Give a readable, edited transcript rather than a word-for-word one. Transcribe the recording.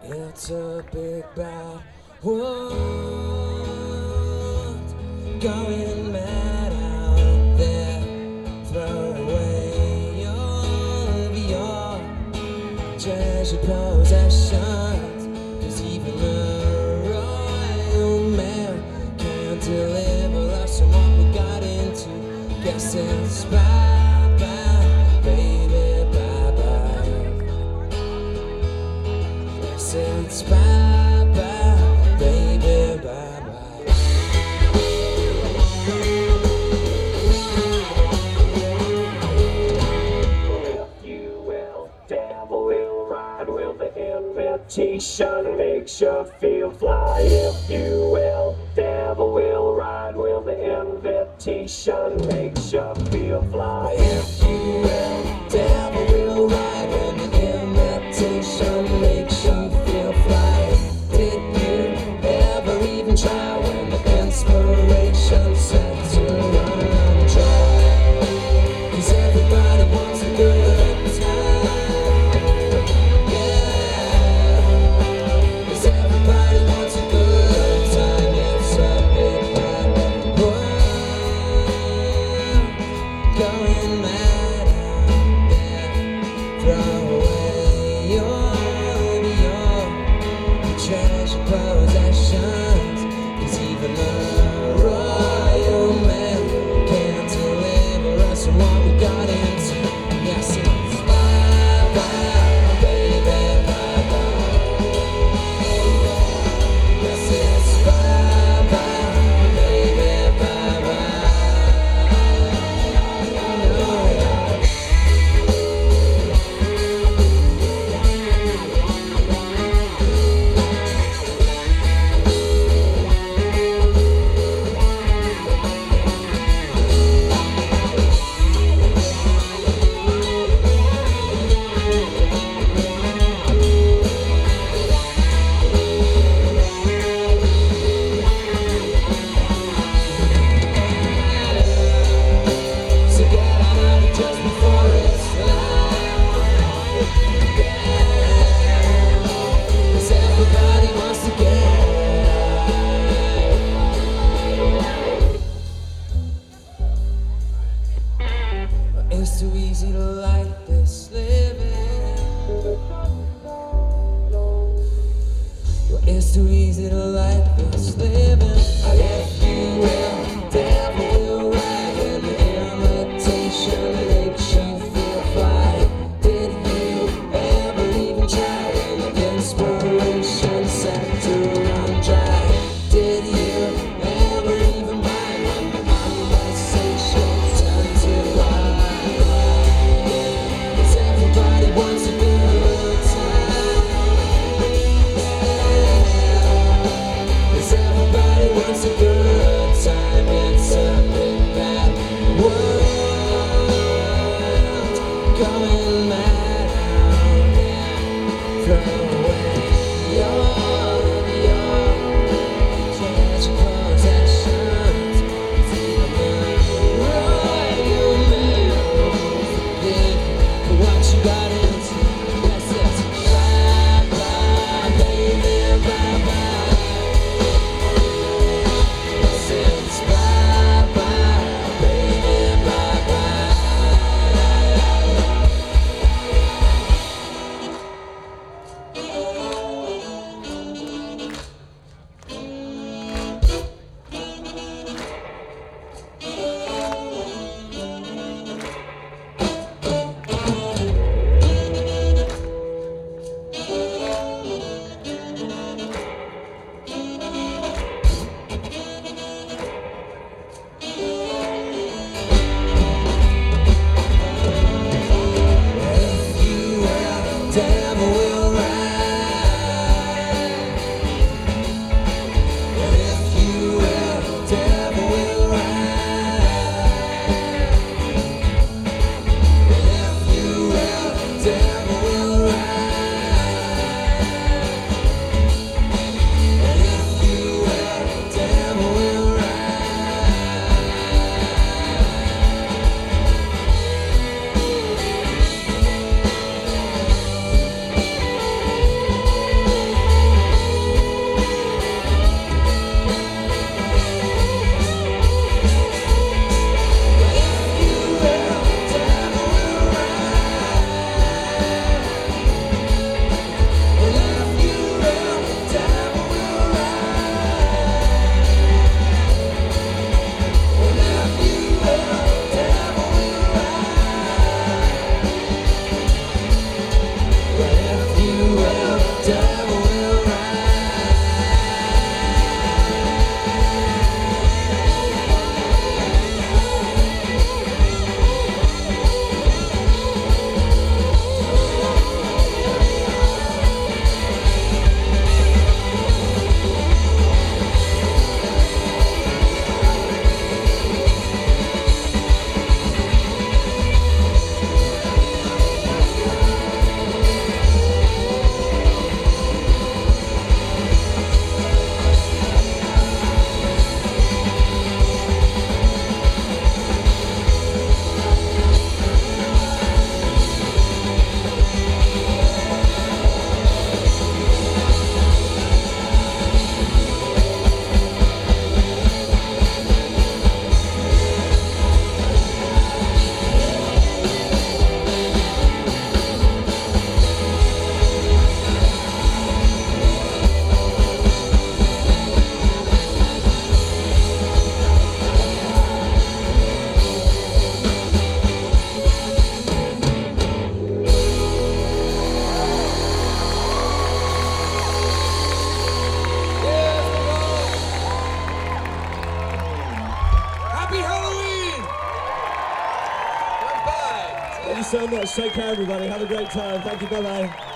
It's a big bad world going mad out there. Throw away all of your treasured possessions, 'cause even the Royal Mail can't deliver us on what we got into. Guess it's bye bye, baby, bye bye. Guess it's bye bye, baby, bye bye. If you will, devil will ride. Will the invitation makes you feel fly? If you will, devil will ride. Will the invitation makes you feel fly? If you will, devil will ride when the invitation makes you feel fly. Did you ever even try when the inspiration set to run dry? 'Cause everybody wants a good time, yeah. 'Cause everybody wants a good time. It's a big bad world going mad out there. Throw away all of your treasured possessions, 'cause even the Royal Mail can't deliver us from what we got into. Yes, it's bye bye, baby, bye bye. Yes, it's bye bye, baby, bye bye. So get out of it just before it's light. 'Cause everybody wants to get out. It's too easy to like this living. It's too easy to like this living. If you will, devil will ride when the invitation makes you feel fly. Did you ever even try when the inspiration set to run dry? Did you ever even mind when the conversation turned to lie? 'Cause everybody wants a good time. 'Cause everybody wants a good time. It's a so much. Take care, everybody. Have a great time. Thank you. Bye-bye.